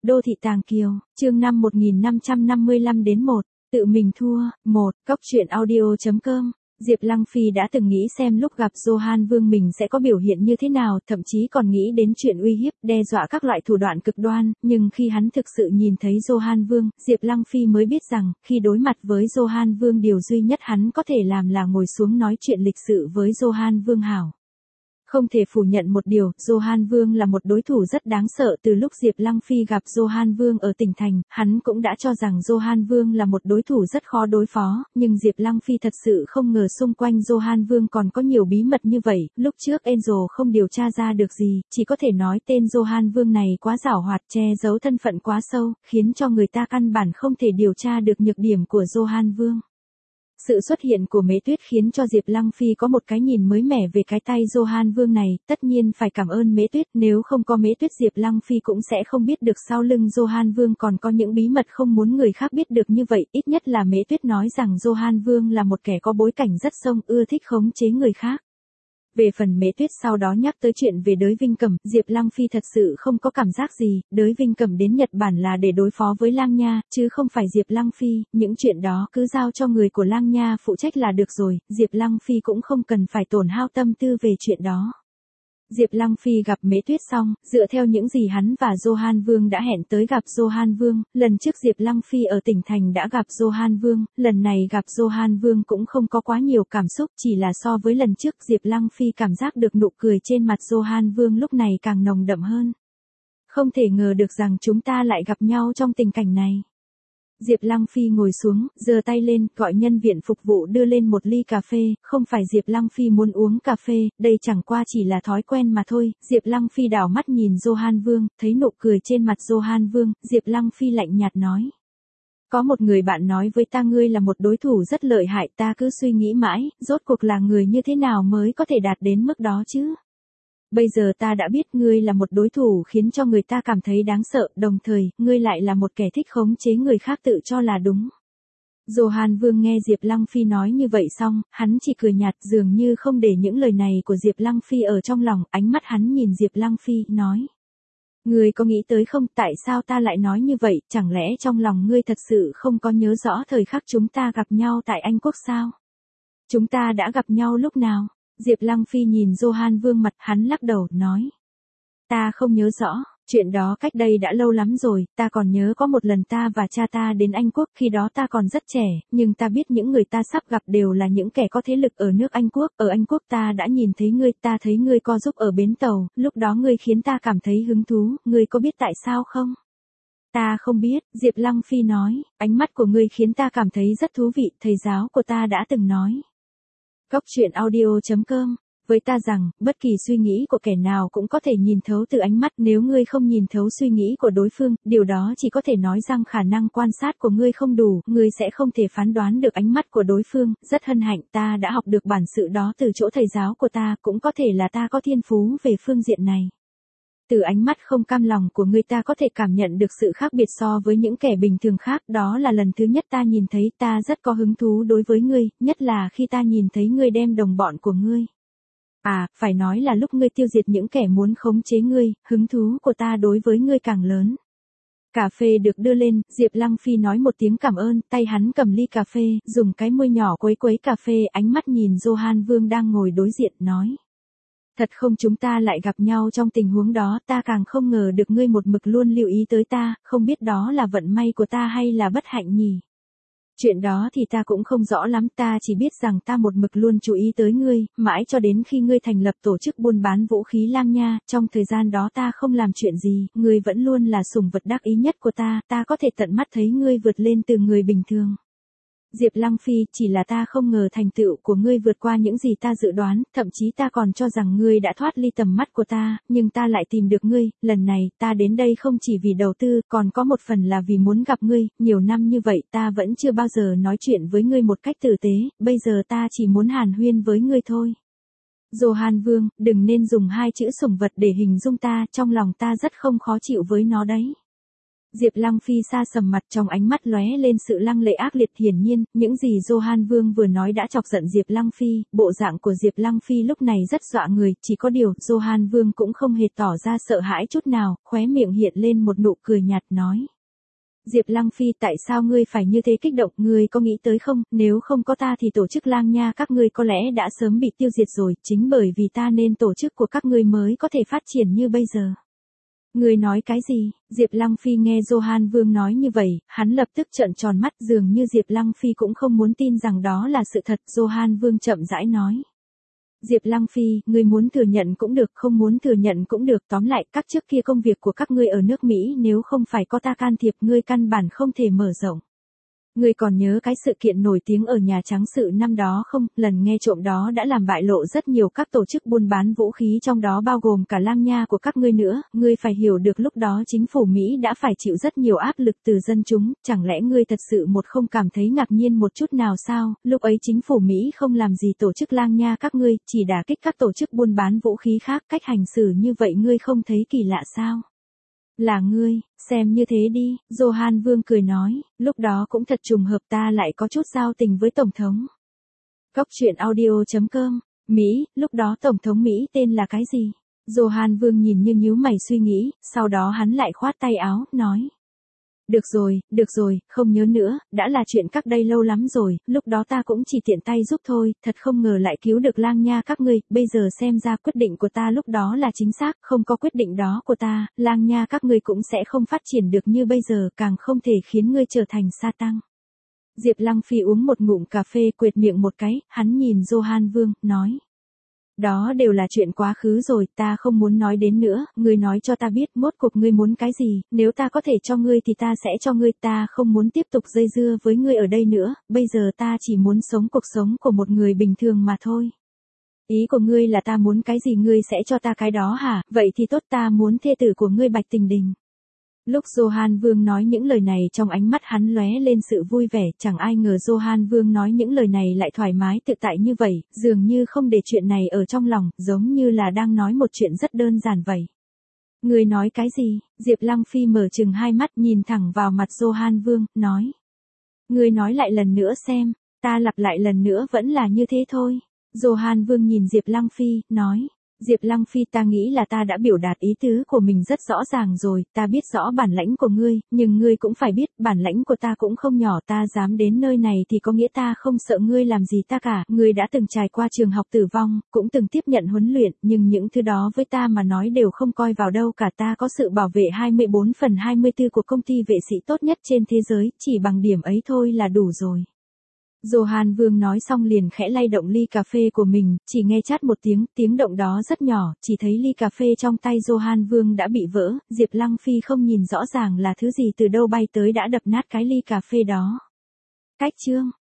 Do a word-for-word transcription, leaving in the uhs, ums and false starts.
Đô thị Tàng Kiều, chương năm một nghìn năm trăm năm mươi lăm đến một, tự mình thua, một, cốc truyện audio chấm com. Diệp Lăng Phi đã từng nghĩ xem lúc gặp Johan Vương mình sẽ có biểu hiện như thế nào, thậm chí còn nghĩ đến chuyện uy hiếp, đe dọa các loại thủ đoạn cực đoan, nhưng khi hắn thực sự nhìn thấy Johan Vương, Diệp Lăng Phi mới biết rằng, khi đối mặt với Johan Vương điều duy nhất hắn có thể làm là ngồi xuống nói chuyện lịch sự với Johan Vương hảo. Không thể phủ nhận một điều, Johan Vương là một đối thủ rất đáng sợ. Từ lúc Diệp Lăng Phi gặp Johan Vương ở tỉnh thành, hắn cũng đã cho rằng Johan Vương là một đối thủ rất khó đối phó, nhưng Diệp Lăng Phi thật sự không ngờ xung quanh Johan Vương còn có nhiều bí mật như vậy. Lúc trước Angel không điều tra ra được gì, chỉ có thể nói tên Johan Vương này quá giảo hoạt, che giấu thân phận quá sâu, khiến cho người ta căn bản không thể điều tra được nhược điểm của Johan Vương. Sự xuất hiện của Mễ Tuyết khiến cho Diệp Lăng Phi có một cái nhìn mới mẻ về cái tay Johan Vương này, tất nhiên phải cảm ơn Mễ Tuyết, nếu không có Mễ Tuyết Diệp Lăng Phi cũng sẽ không biết được sau lưng Johan Vương còn có những bí mật không muốn người khác biết được như vậy, ít nhất là Mễ Tuyết nói rằng Johan Vương là một kẻ có bối cảnh rất sâu, ưa thích khống chế người khác. Về phần Mễ Tuyết sau đó nhắc tới chuyện về Đới Vinh Cẩm, Diệp Lăng Phi thật sự không có cảm giác gì, Đới Vinh Cẩm đến Nhật Bản là để đối phó với Lang Nha, chứ không phải Diệp Lăng Phi, những chuyện đó cứ giao cho người của Lang Nha phụ trách là được rồi, Diệp Lăng Phi cũng không cần phải tổn hao tâm tư về chuyện đó. Diệp Lăng Phi gặp Mễ Tuyết xong, dựa theo những gì hắn và Johan Vương đã hẹn tới gặp Johan Vương, lần trước Diệp Lăng Phi ở tỉnh thành đã gặp Johan Vương, lần này gặp Johan Vương cũng không có quá nhiều cảm xúc, chỉ là so với lần trước Diệp Lăng Phi cảm giác được nụ cười trên mặt Johan Vương lúc này càng nồng đậm hơn. Không thể ngờ được rằng chúng ta lại gặp nhau trong tình cảnh này. Diệp Lăng Phi ngồi xuống, giơ tay lên, gọi nhân viên phục vụ đưa lên một ly cà phê, không phải Diệp Lăng Phi muốn uống cà phê, đây chẳng qua chỉ là thói quen mà thôi. Diệp Lăng Phi đảo mắt nhìn Johan Vương, thấy nụ cười trên mặt Johan Vương, Diệp Lăng Phi lạnh nhạt nói. Có một người bạn nói với ta ngươi là một đối thủ rất lợi hại, ta cứ suy nghĩ mãi, rốt cuộc là người như thế nào mới có thể đạt đến mức đó chứ? Bây giờ ta đã biết ngươi là một đối thủ khiến cho người ta cảm thấy đáng sợ, đồng thời, ngươi lại là một kẻ thích khống chế người khác tự cho là đúng. Johan Vương nghe Diệp Lăng Phi nói như vậy xong, hắn chỉ cười nhạt dường như không để những lời này của Diệp Lăng Phi ở trong lòng, ánh mắt hắn nhìn Diệp Lăng Phi, nói. Ngươi có nghĩ tới không, tại sao ta lại nói như vậy, chẳng lẽ trong lòng ngươi thật sự không có nhớ rõ thời khắc chúng ta gặp nhau tại Anh Quốc sao? Chúng ta đã gặp nhau lúc nào? Diệp Lăng Phi nhìn Johan Vương mặt, hắn lắc đầu, nói. Ta không nhớ rõ, chuyện đó cách đây đã lâu lắm rồi, ta còn nhớ có một lần ta và cha ta đến Anh Quốc, khi đó ta còn rất trẻ, nhưng ta biết những người ta sắp gặp đều là những kẻ có thế lực ở nước Anh Quốc, ở Anh Quốc ta đã nhìn thấy ngươi, ta thấy ngươi co giúp ở bến tàu, lúc đó ngươi khiến ta cảm thấy hứng thú, ngươi có biết tại sao không? Ta không biết, Diệp Lăng Phi nói, ánh mắt của ngươi khiến ta cảm thấy rất thú vị, thầy giáo của ta đã từng nói. Cốc truyện audio chấm com, với ta rằng, bất kỳ suy nghĩ của kẻ nào cũng có thể nhìn thấu từ ánh mắt, nếu ngươi không nhìn thấu suy nghĩ của đối phương, điều đó chỉ có thể nói rằng khả năng quan sát của ngươi không đủ, ngươi sẽ không thể phán đoán được ánh mắt của đối phương, rất hân hạnh ta đã học được bản sự đó từ chỗ thầy giáo của ta, cũng có thể là ta có thiên phú về phương diện này. Từ ánh mắt không cam lòng của ngươi ta có thể cảm nhận được sự khác biệt so với những kẻ bình thường khác, đó là lần thứ nhất ta nhìn thấy, ta rất có hứng thú đối với ngươi, nhất là khi ta nhìn thấy ngươi đem đồng bọn của ngươi. À, phải nói là lúc ngươi tiêu diệt những kẻ muốn khống chế ngươi, hứng thú của ta đối với ngươi càng lớn. Cà phê được đưa lên, Diệp Lăng Phi nói một tiếng cảm ơn, tay hắn cầm ly cà phê, dùng cái môi nhỏ quấy quấy cà phê, ánh mắt nhìn Johan Vương đang ngồi đối diện, nói. Thật không, chúng ta lại gặp nhau trong tình huống đó, ta càng không ngờ được ngươi một mực luôn lưu ý tới ta, không biết đó là vận may của ta hay là bất hạnh nhỉ? Chuyện đó thì ta cũng không rõ lắm, ta chỉ biết rằng ta một mực luôn chú ý tới ngươi, mãi cho đến khi ngươi thành lập tổ chức buôn bán vũ khí Lang Nha, trong thời gian đó ta không làm chuyện gì, ngươi vẫn luôn là sủng vật đắc ý nhất của ta, ta có thể tận mắt thấy ngươi vượt lên từ người bình thường. Diệp Lăng Phi, chỉ là ta không ngờ thành tựu của ngươi vượt qua những gì ta dự đoán, thậm chí ta còn cho rằng ngươi đã thoát ly tầm mắt của ta, nhưng ta lại tìm được ngươi, lần này, ta đến đây không chỉ vì đầu tư, còn có một phần là vì muốn gặp ngươi, nhiều năm như vậy ta vẫn chưa bao giờ nói chuyện với ngươi một cách tử tế, bây giờ ta chỉ muốn hàn huyên với ngươi thôi. Johan Vương, đừng nên dùng hai chữ sủng vật để hình dung ta, trong lòng ta rất không khó chịu với nó đấy. Diệp Lăng Phi xa sầm mặt, trong ánh mắt lóe lên sự lăng lệ ác liệt, hiển nhiên, những gì Johan Vương vừa nói đã chọc giận Diệp Lăng Phi, bộ dạng của Diệp Lăng Phi lúc này rất dọa người, chỉ có điều, Johan Vương cũng không hề tỏ ra sợ hãi chút nào, khóe miệng hiện lên một nụ cười nhạt nói. Diệp Lăng Phi, tại sao ngươi phải như thế kích động, ngươi có nghĩ tới không, nếu không có ta thì tổ chức Lang Nha các ngươi có lẽ đã sớm bị tiêu diệt rồi, chính bởi vì ta nên tổ chức của các ngươi mới có thể phát triển như bây giờ. Ngươi nói cái gì? Diệp Lăng Phi nghe Johan Vương nói như vậy, hắn lập tức trợn tròn mắt, dường như Diệp Lăng Phi cũng không muốn tin rằng đó là sự thật. Johan Vương chậm rãi nói. Diệp Lăng Phi, ngươi muốn thừa nhận cũng được, không muốn thừa nhận cũng được, tóm lại, các trước kia công việc của các ngươi ở nước Mỹ nếu không phải có ta can thiệp, ngươi căn bản không thể mở rộng. Ngươi còn nhớ cái sự kiện nổi tiếng ở Nhà Trắng sự năm đó không, lần nghe trộm đó đã làm bại lộ rất nhiều các tổ chức buôn bán vũ khí, trong đó bao gồm cả Lang Nha của các ngươi nữa, ngươi phải hiểu được lúc đó chính phủ Mỹ đã phải chịu rất nhiều áp lực từ dân chúng, chẳng lẽ ngươi thật sự một không cảm thấy ngạc nhiên một chút nào sao, lúc ấy chính phủ Mỹ không làm gì tổ chức Lang Nha các ngươi, chỉ đả kích các tổ chức buôn bán vũ khí khác, cách hành xử như vậy ngươi không thấy kỳ lạ sao? Là ngươi, xem như thế đi, Johan Vương cười nói, lúc đó cũng thật trùng hợp ta lại có chút giao tình với Tổng thống. Góc truyện audio chấm com, Mỹ, lúc đó Tổng thống Mỹ tên là cái gì? Johan Vương nhìn như nhíu mày suy nghĩ, sau đó hắn lại khoát tay áo, nói. Được rồi, được rồi, không nhớ nữa, đã là chuyện cách đây lâu lắm rồi, lúc đó ta cũng chỉ tiện tay giúp thôi, thật không ngờ lại cứu được Lang Nha các ngươi, bây giờ xem ra quyết định của ta lúc đó là chính xác, không có quyết định đó của ta, Lang Nha các ngươi cũng sẽ không phát triển được như bây giờ, càng không thể khiến ngươi trở thành sa tăng. Diệp Lăng Phi uống một ngụm cà phê, quệt miệng một cái, hắn nhìn Johan Vương, nói. Đó đều là chuyện quá khứ rồi, ta không muốn nói đến nữa, ngươi nói cho ta biết, mốt cuộc ngươi muốn cái gì, nếu ta có thể cho ngươi thì ta sẽ cho ngươi, ta không muốn tiếp tục dây dưa với ngươi ở đây nữa, bây giờ ta chỉ muốn sống cuộc sống của một người bình thường mà thôi. Ý của ngươi là ta muốn cái gì ngươi sẽ cho ta cái đó hả, vậy thì tốt, ta muốn thê tử của ngươi Bạch Tình Đình. Lúc Johan Vương nói những lời này trong ánh mắt hắn lóe lên sự vui vẻ, chẳng ai ngờ Johan Vương nói những lời này lại thoải mái tự tại như vậy, dường như không để chuyện này ở trong lòng, giống như là đang nói một chuyện rất đơn giản vậy. Ngươi nói cái gì? Diệp Lăng Phi mở trừng hai mắt nhìn thẳng vào mặt Johan Vương, nói. Ngươi nói lại lần nữa xem, ta lặp lại lần nữa vẫn là như thế thôi. Johan Vương nhìn Diệp Lăng Phi, nói. Diệp Lăng Phi, ta nghĩ là ta đã biểu đạt ý tứ của mình rất rõ ràng rồi, ta biết rõ bản lãnh của ngươi, nhưng ngươi cũng phải biết, bản lãnh của ta cũng không nhỏ, ta dám đến nơi này thì có nghĩa ta không sợ ngươi làm gì ta cả, ngươi đã từng trải qua trường học tử vong, cũng từng tiếp nhận huấn luyện, nhưng những thứ đó với ta mà nói đều không coi vào đâu cả, ta có sự bảo vệ hai mươi bốn phần hai mươi tư của công ty vệ sĩ tốt nhất trên thế giới, chỉ bằng điểm ấy thôi là đủ rồi. Johan Vương nói xong liền khẽ lay động ly cà phê của mình, chỉ nghe chát một tiếng, tiếng động đó rất nhỏ, chỉ thấy ly cà phê trong tay Johan Vương đã bị vỡ, Diệp Lăng Phi không nhìn rõ ràng là thứ gì từ đâu bay tới đã đập nát cái ly cà phê đó. Cách chương